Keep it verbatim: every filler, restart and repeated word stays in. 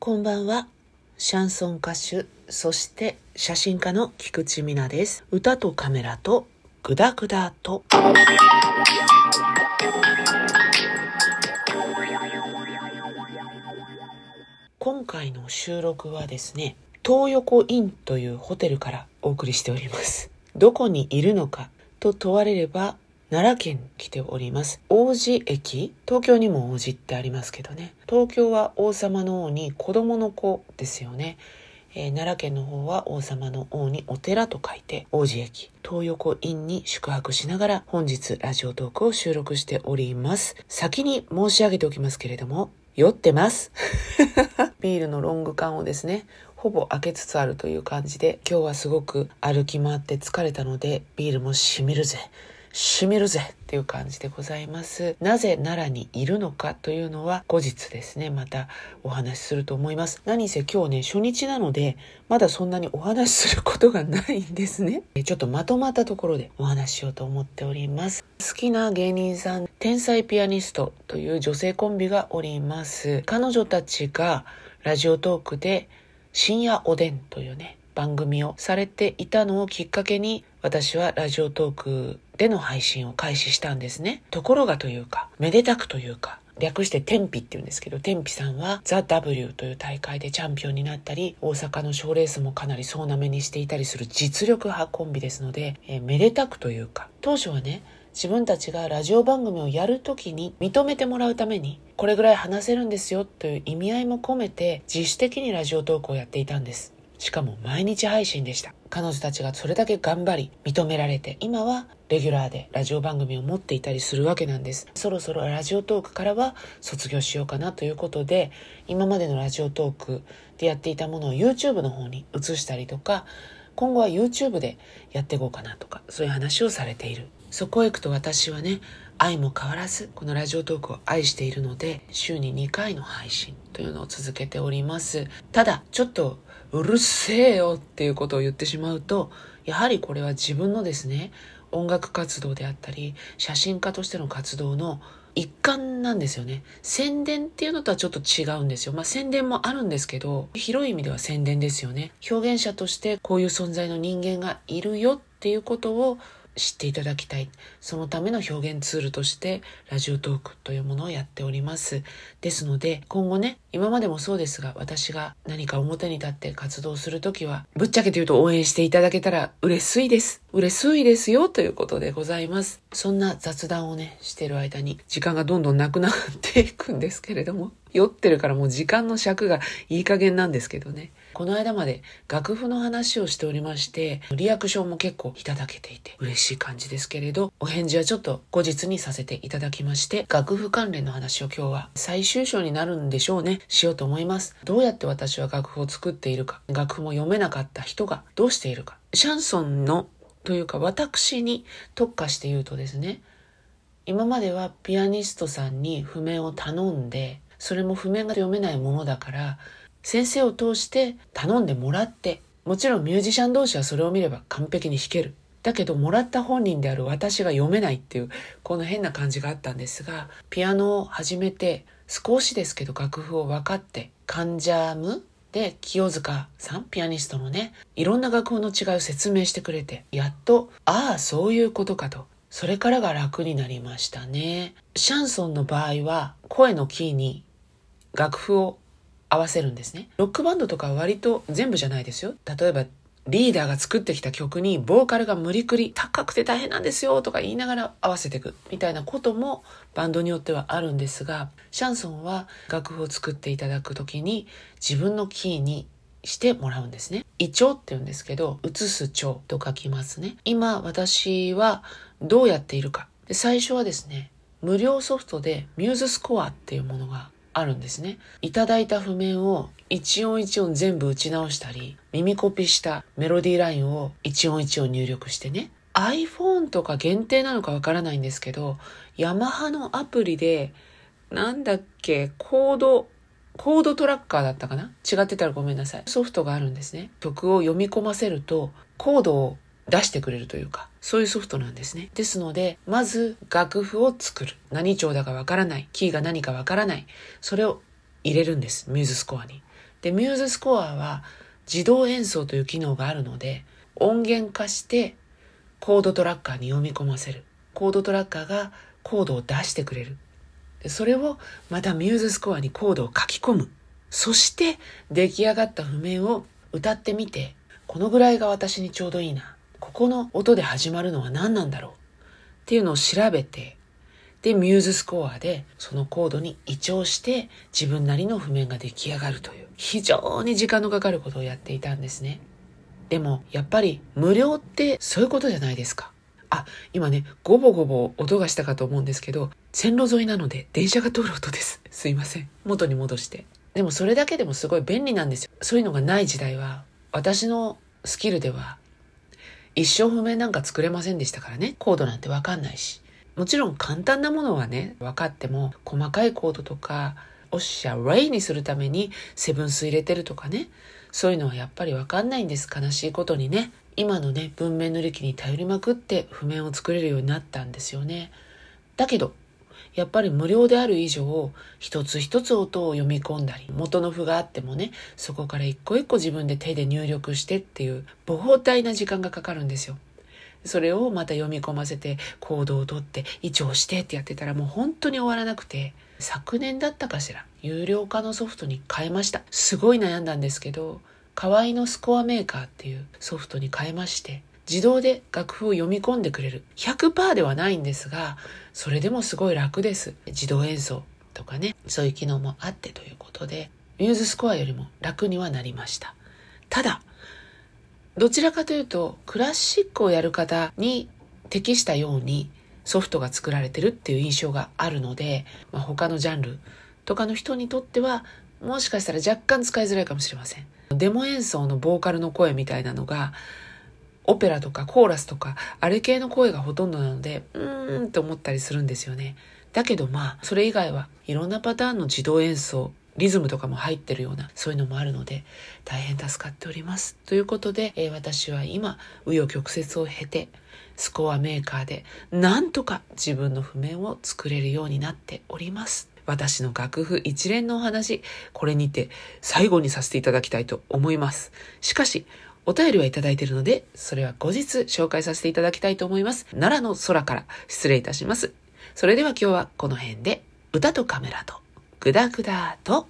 こんばんは。シャンソン歌手、そして写真家の菊池美奈です。歌とカメラとグダグダと。今回の収録はですね、東横インというホテルからお送りしております。どこにいるのかと問われれば、奈良県に来ております。王子駅、東京にも王子ってありますけどね。東京は王様の王に子供の子ですよね。えー、奈良県の方は王様の王にお寺と書いて王子駅、東横インに宿泊しながら本日ラジオトークを収録しております。先に申し上げておきますけれども、酔ってますビールのロング缶をですね、ほぼ開けつつあるという感じで、今日はすごく歩き回って疲れたのでビールもしみるぜしみるぜっていう感じでございます。なぜ奈良にいるのかというのは後日ですね、またお話しすると思います。何せ今日ね、初日なのでまだそんなにお話しすることがないんですね。ちょっとまとまったところでお話ししようと思っております。好きな芸人さん、天才ピアニストという女性コンビがおります。彼女たちがラジオトークで深夜おでんというね番組をされていたのをきっかけに、私はラジオトークでの配信を開始したんですね。ところがというか、めでたくというか、略して天日って言うんですけど、天日さんはザ・ W という大会でチャンピオンになったり、大阪の賞レースもかなり総なめにしていたりする実力派コンビですので、えー、めでたくというか、当初はね、自分たちがラジオ番組をやるときに認めてもらうために、これぐらい話せるんですよという意味合いも込めて自主的にラジオトークをやっていたんです。しかも毎日配信でした。彼女たちがそれだけ頑張り認められて、今はレギュラーでラジオ番組を持っていたりするわけなんです。そろそろラジオトークからは卒業しようかなということで、今までのラジオトークでやっていたものを YouTube の方に移したりとか、今後は YouTube でやっていこうかなとか、そういう話をされている。そこへ行くと私はね、愛も変わらずこのラジオトークを愛しているので、週ににかいの配信というのを続けております。ただちょっとうるせえよっていうことを言ってしまうと、やはりこれは自分のですね、音楽活動であったり写真家としての活動の一環なんですよね。宣伝っていうのとはちょっと違うんですよ。まあ宣伝もあるんですけど、広い意味では宣伝ですよね。表現者としてこういう存在の人間がいるよっていうことを知っていただきたい。そのための表現ツールとしてラジオトークというものをやっております。ですので今後ね、今までもそうですが、私が何か表に立って活動するときは、ぶっちゃけて言うと応援していただけたら嬉しいです。嬉しいですよということでございます。そんな雑談をねしている間に時間がどんどんなくなっていくんですけれども、酔ってるからもう時間の尺がいい加減なんですけどね。この間まで楽譜の話をしておりまして、リアクションも結構いただけていて嬉しい感じですけれど、お返事はちょっと後日にさせていただきまして、楽譜関連の話を今日は最終章になるんでしょうね、しようと思います。どうやって私は楽譜を作っているか、楽譜も読めなかった人がどうしているか、シャンソンのというか私に特化して言うとですね、今まではピアニストさんに譜面を頼んで、それも譜面が読めないものだから先生を通して頼んでもらって、もちろんミュージシャン同士はそれを見れば完璧に弾ける。だけどもらった本人である私が読めないっていう、この変な感じがあったんですが、ピアノを始めて少しですけど楽譜を分かって、カンジャムで清塚さん、ピアニストのね、いろんな楽譜の違いを説明してくれて、やっとああそういうことかと、それからが楽になりましたね。シャンソンの場合は声のキーに楽譜を合わせるんですね。ロックバンドとかは割と全部じゃないですよ。例えばリーダーが作ってきた曲にボーカルが無理くり高くて大変なんですよとか言いながら合わせていくみたいなこともバンドによってはあるんですが、シャンソンは楽譜を作っていただくときに自分のキーにしてもらうんですね。イチョウって言うんですけど、移す調と書きますね。今私はどうやっているか。で、最初はですね、無料ソフトでミューズスコアっていうものがあるんですね。いただいた譜面を一音一音全部打ち直したり、耳コピしたメロディーラインを一音一音入力してね、 iPhone とか限定なのかわからないんですけど、ヤマハのアプリでなんだっけ、コードコードトラッカーだったかな、違ってたらごめんなさい、ソフトがあるんですね。曲を読み込ませるとコードを出してくれるというか、そういうソフトなんですね。ですので、まず楽譜を作る。何調だかわからない。キーが何かわからない。それを入れるんです。ミューズスコアに。 で、ミューズスコアは自動演奏という機能があるので、音源化してコードトラッカーに読み込ませる。コードトラッカーがコードを出してくれる。でそれをまたミューズスコアにコードを書き込む。そして出来上がった譜面を歌ってみて、このぐらいが私にちょうどいいな。ここの音で始まるのは何なんだろうっていうのを調べて、で、ミューズスコアでそのコードに移調して自分なりの譜面が出来上がるという非常に時間のかかることをやっていたんですね。でもやっぱり無料ってそういうことじゃないですか。あ、今ね、ゴボゴボ音がしたかと思うんですけど、線路沿いなので電車が通る音です。すいません。元に戻して。でもそれだけでもすごい便利なんですよ。そういうのがない時代は、私のスキルでは一生譜面なんか作れませんでしたからね。コードなんてわかんないし。もちろん簡単なものはね、分かっても、細かいコードとか、おっしゃ、レイにするためにセブンス入れてるとかね、そういうのはやっぱり分かんないんです。悲しいことにね。今のね、文面の歴に頼りまくって譜面を作れるようになったんですよね。だけど、やっぱり無料である以上、一つ一つ音を読み込んだり、元の譜があってもね、そこから一個一個自分で手で入力してっていう、膨大な時間がかかるんですよ。それをまた読み込ませて、コードを取って、移調してってやってたらもう本当に終わらなくて、昨年だったかしら、有料化のソフトに変えました。すごい悩んだんですけど、河合のスコアメーカーっていうソフトに変えまして、自動で楽譜を読み込んでくれる。ひゃくパーセント ではないんですが、それでもすごい楽です。自動演奏とかね、そういう機能もあってということで、ミューズスコアよりも楽にはなりました。ただ、どちらかというとクラシックをやる方に適したようにソフトが作られてるっていう印象があるので、まあ、他のジャンルとかの人にとってはもしかしたら若干使いづらいかもしれません。デモ演奏のボーカルの声みたいなのがオペラとかコーラスとかあれ系の声がほとんどなので、うーんって思ったりするんですよね。だけどまあそれ以外はいろんなパターンの自動演奏、リズムとかも入ってるようなそういうのもあるので大変助かっておりますということで、えー、私は今紆余曲折を経てスコアメーカーでなんとか自分の譜面を作れるようになっております。私の楽譜一連のお話、これにて最後にさせていただきたいと思います。しかしお便りはいただいているので、それは後日紹介させていただきたいと思います。奈良の空から失礼いたします。それでは今日はこの辺で、歌とカメラとグダグダと